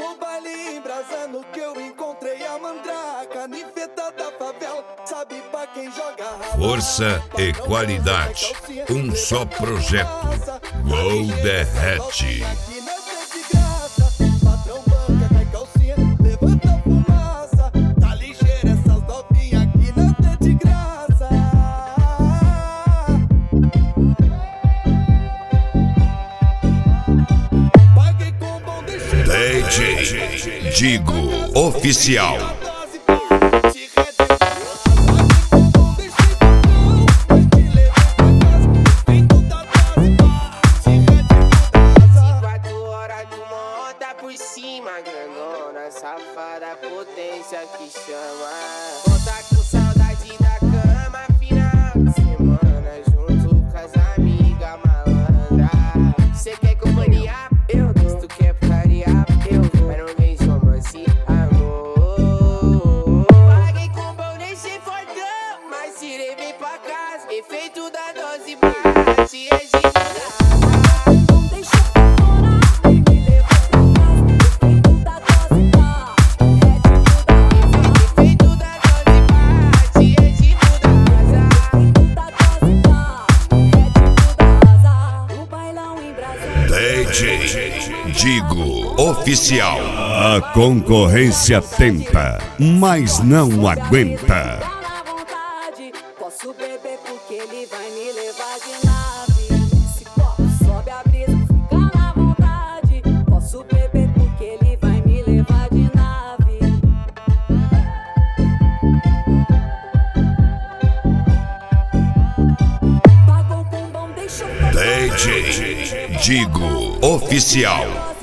No baile embrasando que eu encontrei a mandraca, ninfeta da favela, sabe pra quem joga raba. Força e qualidade, um só projeto. Gol derrete. Aqui não é de graça, patrão banca, cai calcinha, levanta a fumaça. Tá ligeira essas novinhas, aqui não é de graça. Paguei com bom destino. DJ Digo Oficial. Grandona, safada, potência que chama. Volta com saudade da cama, final de semana, junto com as amigas malandras. Cê quer companhia? Eu dou. Se tu quer putaria, eu vou. Mas não vem romance, amor. Paguei com bom, deixei fortão, mas tirei bem pra casa. Efeito da dose bate, é de DJ Digo Oficial. A concorrência tenta, mas não aguenta. Posso beber porque ele vai me levar de nave. Esse copo sobe a brisa, fica na vontade. Posso beber porque ele vai me levar de nave. Pagou com bom, deixou. DJ Digo Oficial.